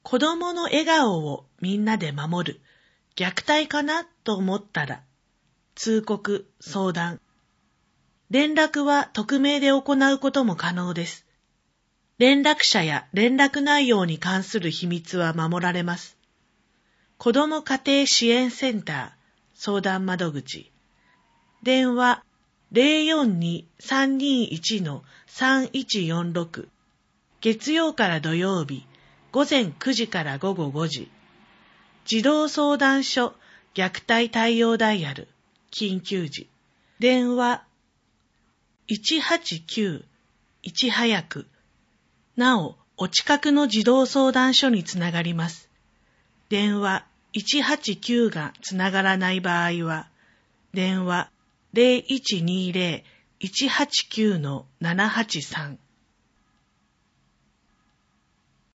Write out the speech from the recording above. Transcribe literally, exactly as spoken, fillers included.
子供の笑顔をみんなで守る。虐待かなと思ったら、通告、相談。連絡は匿名で行うことも可能です。連絡者や連絡内容に関する秘密は守られます。子ども家庭支援センター相談窓口。電話 ゼロよんに さんにいち さんいちよんろく。月曜から土曜日、午前くじから午後ごじ。児童相談所虐待対応ダイヤル、緊急時。電話いちはちきゅういち早く。なお、お近くの児童相談所につながります。電話いちはちきゅうがつながらない場合は、電話 ゼロいちにゼロ いちはちきゅう ななはちさん。